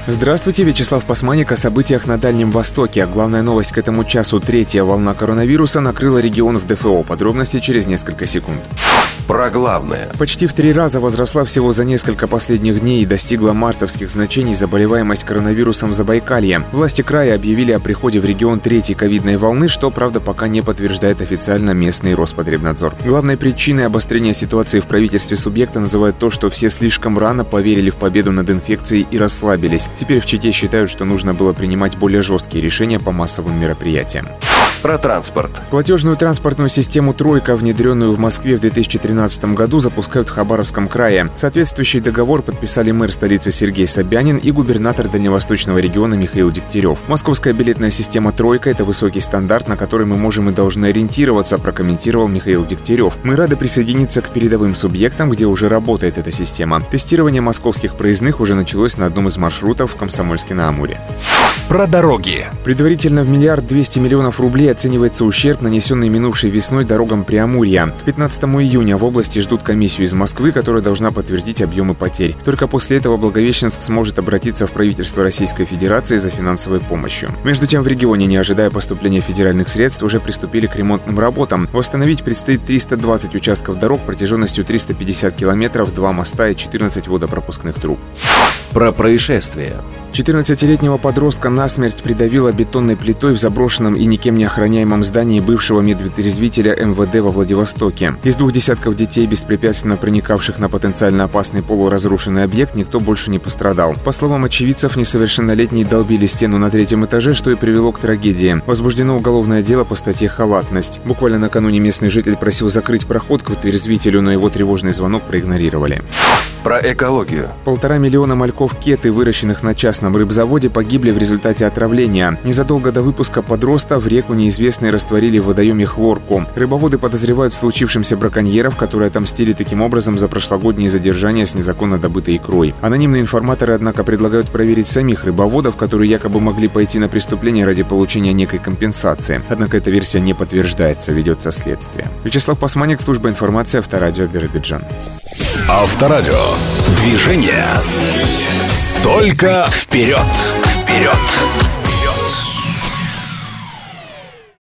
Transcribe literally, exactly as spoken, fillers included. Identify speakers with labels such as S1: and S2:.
S1: Здравствуйте, Вячеслав Пасманик о событиях на Дальнем Востоке. Главная новость к этому часу: третья волна коронавируса накрыла регион в ДФО. Подробности через несколько секунд.
S2: Про главное.
S1: Почти в три раза возросла всего за несколько последних дней и достигла мартовских значений заболеваемость коронавирусом в Забайкалье. Власти края объявили о приходе в регион третьей ковидной волны, что, правда, пока не подтверждает официально местный Роспотребнадзор. Главной причиной обострения ситуации в правительстве субъекта называют то, что все слишком рано поверили в победу над инфекцией и расслабились. Теперь в Чите считают, что нужно было принимать более жесткие решения по массовым мероприятиям.
S2: Про транспорт.
S1: Платежную транспортную систему «Тройка», внедренную в Москве в две тысячи тринадцатом году, запускают в Хабаровском крае. Соответствующий договор подписали мэр столицы Сергей Собянин и губернатор Дальневосточного региона Михаил Дегтярев. Московская билетная система «Тройка» — это высокий стандарт, на который мы можем и должны ориентироваться, прокомментировал Михаил Дегтярев. Мы рады присоединиться к передовым субъектам, где уже работает эта система. Тестирование московских проездных уже началось на одном из маршрутов в Комсомольске-на-Амуре.
S2: Про дороги.
S1: Предварительно в миллиард двести миллионов рублей оценивается ущерб, нанесенный минувшей весной дорогам Преамурья. К пятнадцатому июня в области ждут комиссию из Москвы, которая должна подтвердить объемы потерь. Только после этого Благовещенск сможет обратиться в правительство Российской Федерации за финансовой помощью. Между тем, в регионе, не ожидая поступления федеральных средств, уже приступили к ремонтным работам. Восстановить предстоит триста двадцать участков дорог протяженностью триста пятьдесят километров, два моста и четырнадцать водопропускных труб.
S2: Про происшествия.
S1: четырнадцатилетнего подростка насмерть придавило бетонной плитой в заброшенном и никем не охраняемом здании бывшего медвытрезвителя эм вэ дэ во Владивостоке. Из двух десятков детей, беспрепятственно проникавших на потенциально опасный полуразрушенный объект, никто больше не пострадал. По словам очевидцев, несовершеннолетние долбили стену на третьем этаже, что и привело к трагедии. Возбуждено уголовное дело по статье «Халатность». Буквально накануне местный житель просил закрыть проход к вытрезвителю, но его тревожный звонок проигнорировали.
S2: Про экологию.
S1: Полтора миллиона мальков кеты, выращенных на частном рыбзаводе, погибли в результате отравления. Незадолго до выпуска подроста в реку неизвестные растворили в водоеме хлорку. Рыбоводы подозревают в случившемся браконьеров, которые отомстили таким образом за прошлогодние задержания с незаконно добытой икрой. Анонимные информаторы, однако, предлагают проверить самих рыбоводов, которые якобы могли пойти на преступление ради получения некой компенсации. Однако эта версия не подтверждается, ведется следствие. Вячеслав Пасманик, служба информации, Авторадио, Биробиджан.
S2: Авторадио. Движение. Только вперед. Вперед.